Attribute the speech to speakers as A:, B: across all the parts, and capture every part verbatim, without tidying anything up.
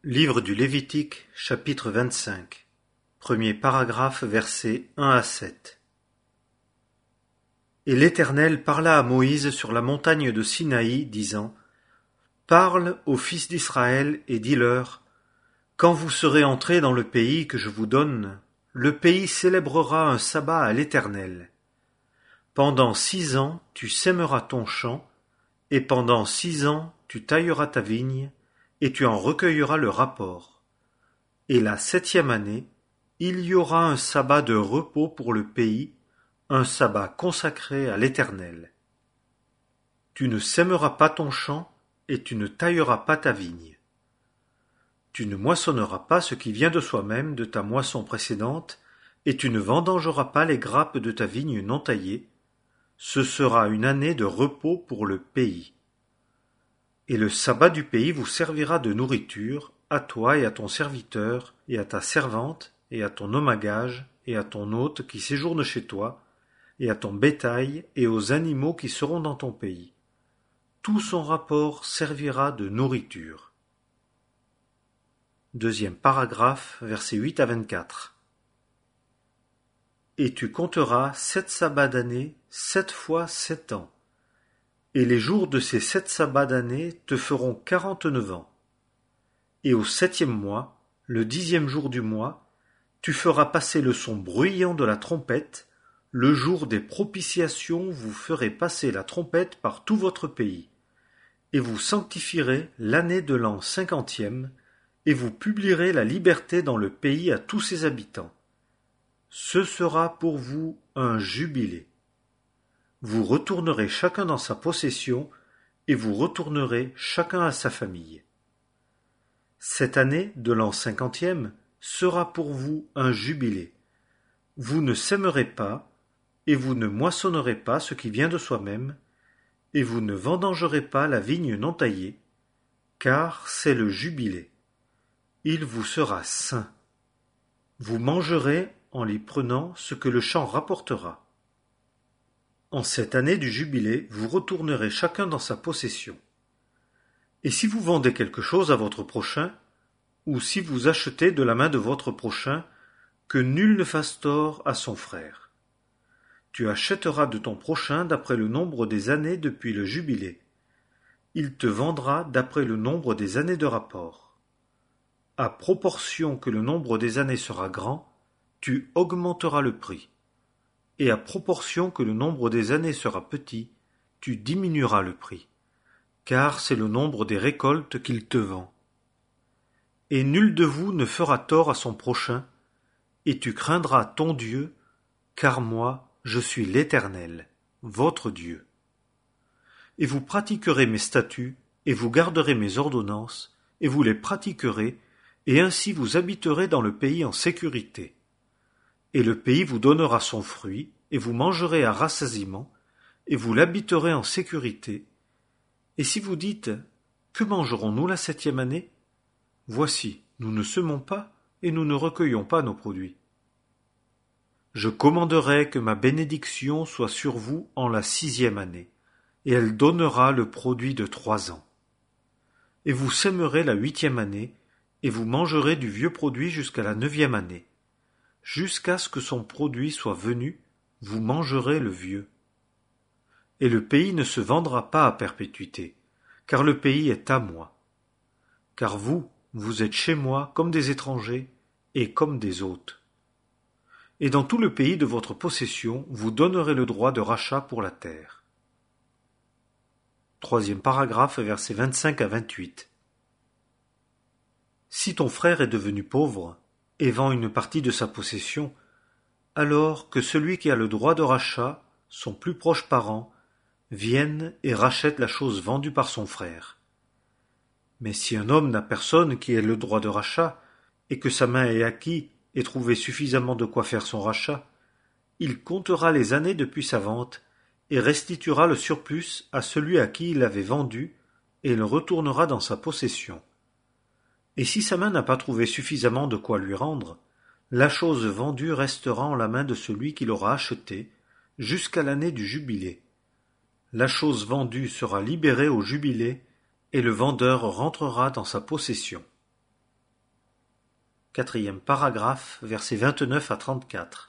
A: Livre du Lévitique, chapitre vingt-cinq, premier paragraphe, versets un à sept. Et l'Éternel parla à Moïse sur la montagne de Sinaï, disant : Parle aux fils d'Israël et dis-leur : Quand vous serez entrés dans le pays que je vous donne, le pays célébrera un sabbat à l'Éternel. Pendant six ans tu sèmeras ton champ, et pendant six ans tu tailleras ta vigne, et tu en recueilleras le rapport. Et la septième année, il y aura un sabbat de repos pour le pays, un sabbat consacré à l'Éternel. Tu ne sèmeras pas ton champ, et tu ne tailleras pas ta vigne. Tu ne moissonneras pas ce qui vient de soi-même de ta moisson précédente, et tu ne vendangeras pas les grappes de ta vigne non taillée. Ce sera une année de repos pour le pays. Et le sabbat du pays vous servira de nourriture, à toi et à ton serviteur, et à ta servante, et à ton homme à gage, et à ton hôte qui séjourne chez toi, et à ton bétail, et aux animaux qui seront dans ton pays. Tout son rapport servira de nourriture. Deuxième paragraphe, versets huit à vingt-quatre. Et tu compteras sept sabbats d'année, sept fois sept ans. Et les jours de ces sept sabbats d'année te feront quarante-neuf ans. Et au septième mois, le dixième jour du mois, tu feras passer le son bruyant de la trompette. Le jour des propitiations, vous ferez passer la trompette par tout votre pays. Et vous sanctifierez l'année de l'an cinquantième, et vous publierez la liberté dans le pays à tous ses habitants. Ce sera pour vous un jubilé. Vous retournerez chacun dans sa possession, et vous retournerez chacun à sa famille. Cette année de l'an cinquantième sera pour vous un jubilé. Vous ne sèmerez pas, et vous ne moissonnerez pas ce qui vient de soi-même, et vous ne vendangerez pas la vigne non taillée, car c'est le jubilé. Il vous sera saint. Vous mangerez en l'y prenant ce que le champ rapportera. En cette année du jubilé, vous retournerez chacun dans sa possession. Et si vous vendez quelque chose à votre prochain, ou si vous achetez de la main de votre prochain, que nul ne fasse tort à son frère. Tu achèteras de ton prochain d'après le nombre des années depuis le jubilé. Il te vendra d'après le nombre des années de rapport. À proportion que le nombre des années sera grand, tu augmenteras le prix. Et à proportion que le nombre des années sera petit, tu diminueras le prix, car c'est le nombre des récoltes qu'il te vend. Et nul de vous ne fera tort à son prochain, et tu craindras ton Dieu, car moi, je suis l'Éternel, votre Dieu. Et vous pratiquerez mes statuts, et vous garderez mes ordonnances, et vous les pratiquerez, et ainsi vous habiterez dans le pays en sécurité. Et le pays vous donnera son fruit, et vous mangerez à rassasiement, et vous l'habiterez en sécurité. Et si vous dites : Que mangerons-nous la septième année ? Voici, nous ne semons pas, et nous ne recueillons pas nos produits. Je commanderai que ma bénédiction soit sur vous en la sixième année, et elle donnera le produit de trois ans. Et vous sèmerez la huitième année, et vous mangerez du vieux produit jusqu'à la neuvième année. Jusqu'à ce que son produit soit venu, vous mangerez le vieux. Et le pays ne se vendra pas à perpétuité, car le pays est à moi. Car vous, vous êtes chez moi comme des étrangers et comme des hôtes. Et dans tout le pays de votre possession, vous donnerez le droit de rachat pour la terre. Troisième paragraphe, versets vingt-cinq à vingt-huit. Si ton frère est devenu pauvre, et vend une partie de sa possession, alors que celui qui a le droit de rachat, son plus proche parent, vienne et rachète la chose vendue par son frère. Mais si un homme n'a personne qui ait le droit de rachat, et que sa main ait acquis et trouvé suffisamment de quoi faire son rachat, il comptera les années depuis sa vente, et restituera le surplus à celui à qui il l'avait vendu, et le retournera dans sa possession. Et si sa main n'a pas trouvé suffisamment de quoi lui rendre, la chose vendue restera en la main de celui qui l'aura achetée jusqu'à l'année du jubilé. La chose vendue sera libérée au jubilé, et le vendeur rentrera dans sa possession. quatrième paragraphe, versets vingt-neuf à trente-quatre.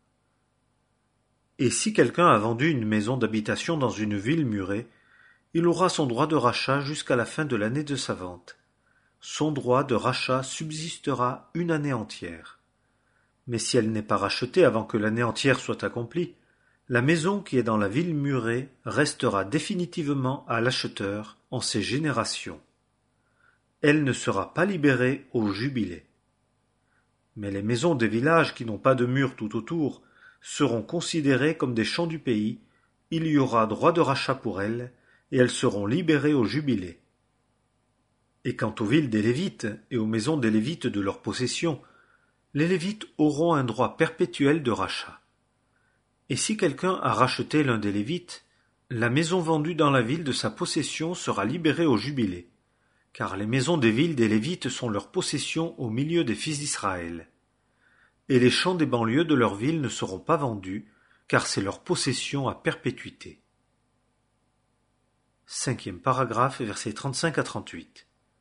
A: Et si quelqu'un a vendu une maison d'habitation dans une ville murée, il aura son droit de rachat jusqu'à la fin de l'année de sa vente. Son droit de rachat subsistera une année entière. Mais si elle n'est pas rachetée avant que l'année entière soit accomplie, la maison qui est dans la ville murée restera définitivement à l'acheteur en ses générations. Elle ne sera pas libérée au jubilé. Mais les maisons des villages qui n'ont pas de murs tout autour seront considérées comme des champs du pays, il y aura droit de rachat pour elles, et elles seront libérées au jubilé. Et quant aux villes des Lévites et aux maisons des Lévites de leur possession, les Lévites auront un droit perpétuel de rachat. Et si quelqu'un a racheté l'un des Lévites, la maison vendue dans la ville de sa possession sera libérée au jubilé, car les maisons des villes des Lévites sont leur possession au milieu des fils d'Israël. Et les champs des banlieues de leur ville ne seront pas vendus, car c'est leur possession à perpétuité. Cinquième paragraphe, versets trente-cinq à trente-huit.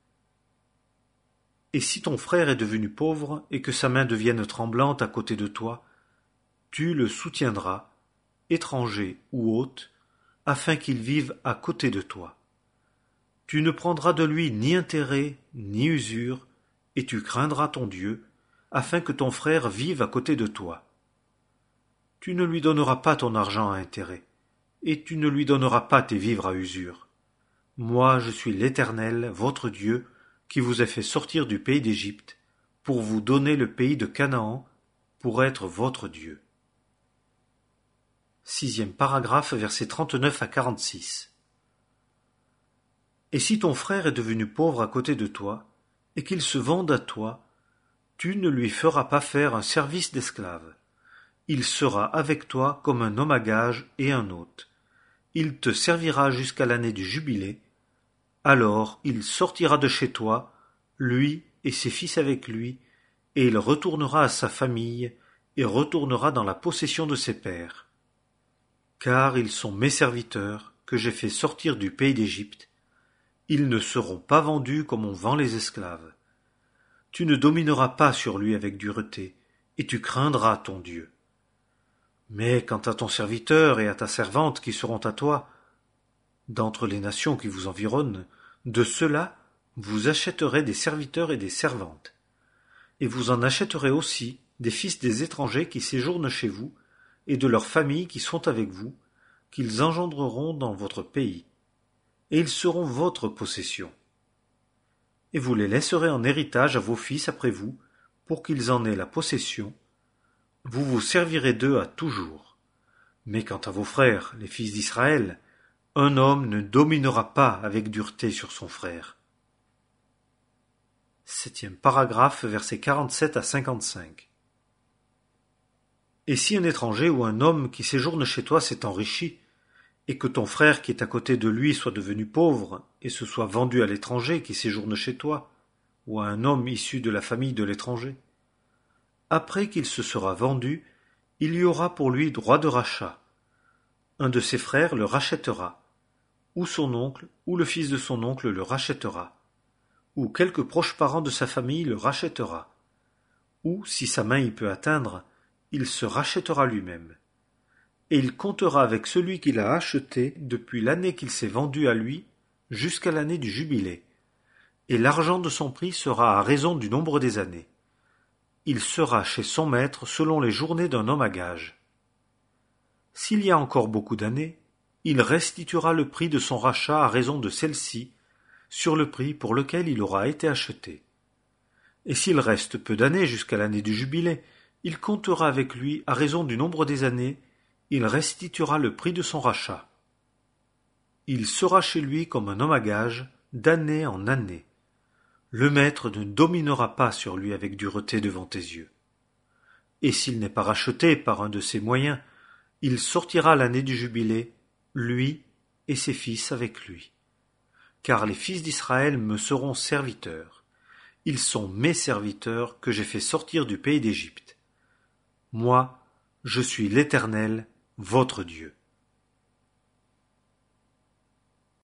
A: Et si ton frère est devenu pauvre et que sa main devienne tremblante à côté de toi, tu le soutiendras, étranger ou hôte, afin qu'il vive à côté de toi. Tu ne prendras de lui ni intérêt, ni usure, et tu craindras ton Dieu, afin que ton frère vive à côté de toi. Tu ne lui donneras pas ton argent à intérêt, et tu ne lui donneras pas tes vivres à usure. Moi, je suis l'Éternel, votre Dieu, qui vous ai fait sortir du pays d'Égypte, pour vous donner le pays de Canaan, pour être votre Dieu. Sixième paragraphe, versets trente-neuf à quarante-six. Et si ton frère est devenu pauvre à côté de toi, et qu'il se vende à toi, tu ne lui feras pas faire un service d'esclave. Il sera avec toi comme un homme à gage et un hôte. Il te servira jusqu'à l'année du jubilé. Alors il sortira de chez toi, lui et ses fils avec lui, et il retournera à sa famille, et retournera dans la possession de ses pères. Car ils sont mes serviteurs, que j'ai fait sortir du pays d'Égypte. Ils ne seront pas vendus comme on vend les esclaves. Tu ne domineras pas sur lui avec dureté, et tu craindras ton Dieu. Mais quant à ton serviteur et à ta servante qui seront à toi, d'entre les nations qui vous environnent, de ceux-là vous achèterez des serviteurs et des servantes. Et vous en achèterez aussi des fils des étrangers qui séjournent chez vous, et de leurs familles qui sont avec vous, qu'ils engendreront dans votre pays, et ils seront votre possession. Et vous les laisserez en héritage à vos fils après vous, pour qu'ils en aient la possession. Vous vous servirez d'eux à toujours. Mais quant à vos frères, les fils d'Israël, un homme ne dominera pas avec dureté sur son frère. Septième paragraphe, versets quarante-sept à cinquante-cinq. Et si un étranger ou un homme qui séjourne chez toi s'est enrichi, et que ton frère qui est à côté de lui soit devenu pauvre, et se soit vendu à l'étranger qui séjourne chez toi, ou à un homme issu de la famille de l'étranger, après qu'il se sera vendu, il y aura pour lui droit de rachat. Un de ses frères le rachètera, ou son oncle, ou le fils de son oncle le rachètera, ou quelque proche parent de sa famille le rachètera, ou, si sa main y peut atteindre, il se rachètera lui-même. Et il comptera avec celui qui l'a acheté depuis l'année qu'il s'est vendu à lui jusqu'à l'année du jubilé, et l'argent de son prix sera à raison du nombre des années. Il sera chez son maître selon les journées d'un homme à gage. S'il y a encore beaucoup d'années, il restituera le prix de son rachat à raison de celle-ci, sur le prix pour lequel il aura été acheté. Et s'il reste peu d'années jusqu'à l'année du jubilé, il comptera avec lui à raison du nombre des années, il restituera le prix de son rachat. Il sera chez lui comme un homme à gage, d'année en année. Le maître ne dominera pas sur lui avec dureté devant tes yeux. Et s'il n'est pas racheté par un de ses moyens, il sortira l'année du jubilé, lui et ses fils avec lui. Car les fils d'Israël me seront serviteurs. Ils sont mes serviteurs que j'ai fait sortir du pays d'Égypte. Moi, je suis l'Éternel, votre Dieu.